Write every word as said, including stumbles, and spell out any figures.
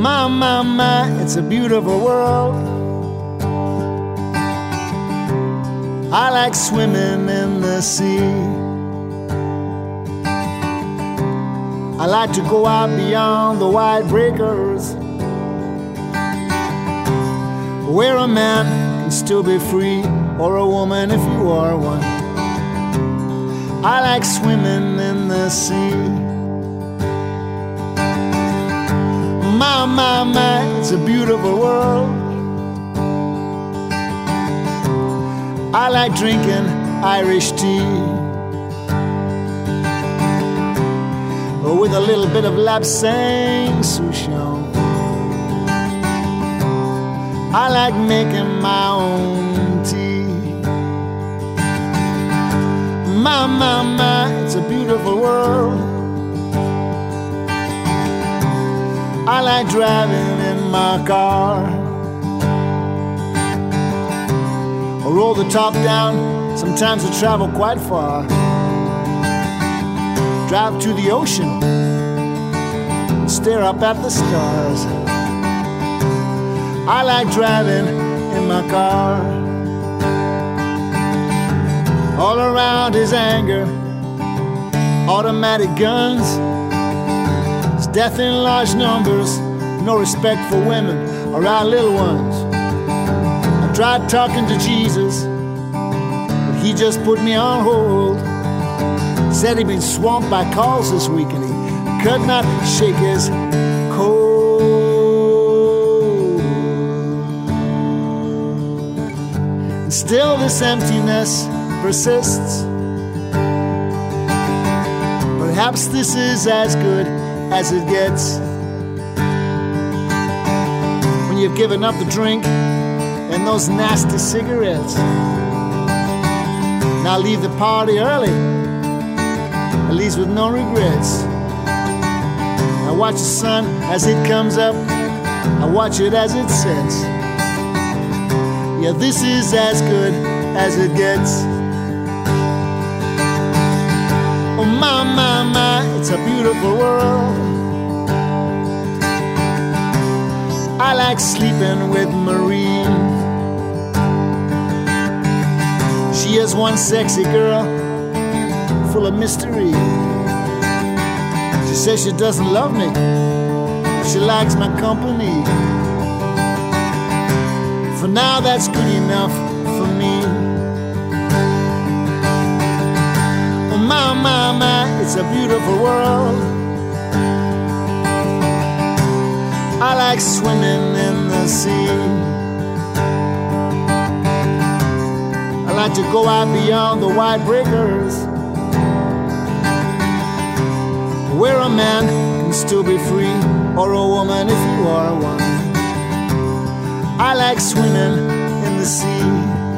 My, my, my, it's a beautiful world. I like swimming in the sea. I like to go out beyond the wide breakers, where a man can still be free, or a woman if you are one. I like swimming in the sea. My, my, my, it's a beautiful world. I like drinking Irish tea with a little bit of Lapsang Souchong. I like making my own tea. My, my, my, it's a beautiful world. I like driving in my car. I roll the top down, sometimes I travel quite far. Drive to the ocean, stare up at the stars. I like driving in my car. All around is anger, automatic guns. It's death in large numbers, no respect for women or our little ones. I tried talking to Jesus, but he just put me on hold. Said he'd been swamped by calls this week and he could not shake his cold. And still this emptiness persists. Perhaps this is as good as it gets. When you've given up the drink and those nasty cigarettes. Now leave the party early, at least with no regrets. I watch the sun as it comes up, I watch it as it sets. Yeah, this is as good as it gets. Oh my, my, my, it's a beautiful world. I like sleeping with Marie. She is one sexy girl, full of mystery. She says she doesn't love me, she likes my company. For now that's good enough for me. Oh my, my, my, it's a beautiful world. I like swimming in the sea. I like to go out beyond the wide breakers, where a man can still be free, or a woman if you are one. I like swimming in the sea.